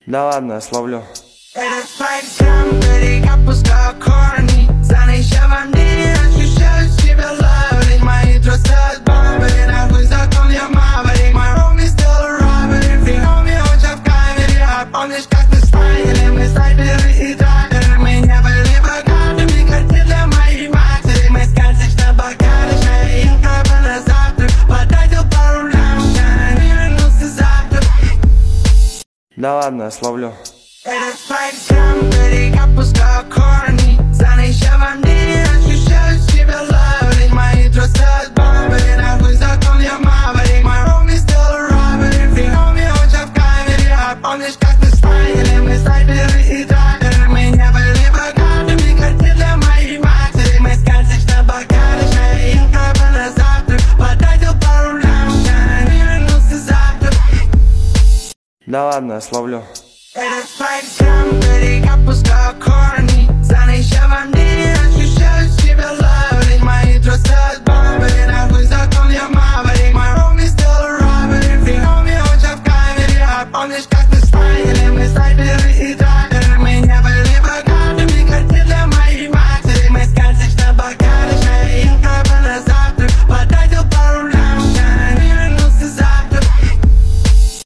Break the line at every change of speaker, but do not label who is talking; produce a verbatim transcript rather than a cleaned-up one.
Да ладно, я словлю.
Этот файт сам берега пускаю корни. Занища во мне, ощущаю себя лаврик. Мои трусы от бомбы, нахуй закон я маврик. Мой роми сделал роббери, фигоми очень в камере. А помнишь, как мы спайли, мы снайперы и драйверы. Мы не были богатыми, хотели для моей матери. Мы сказочно богаты, шея как на завтрак. Потратил пару лям, не вернулся завтра.
Да ладно, я словлю.
Этот файт сам берега пускаю корни. Занища во мне, ощущаю себя лаврик. Мои трусы от бомбы, нахуй закон я маврик. Мой роми сделал роббери, фигоми очень в камере. А помнишь, как мы спайли, мы снайперы и драйверы. Мы не были богатыми, хотели для моей матери. Мы сказочно богаты, шея как на завтрак. Потратил пару лям, не вернулся завтра.
Да ладно, я словлю.
Этот файт сам берега пускаю корни. Занища во мне, ощущаю себя лаврик. Мои трусы от бомбы, нахуй закон я маврик. Мой роми сделал роббери, фигоми очень в камере. А помнишь, как мы спайли, мы снайперы и драйверы.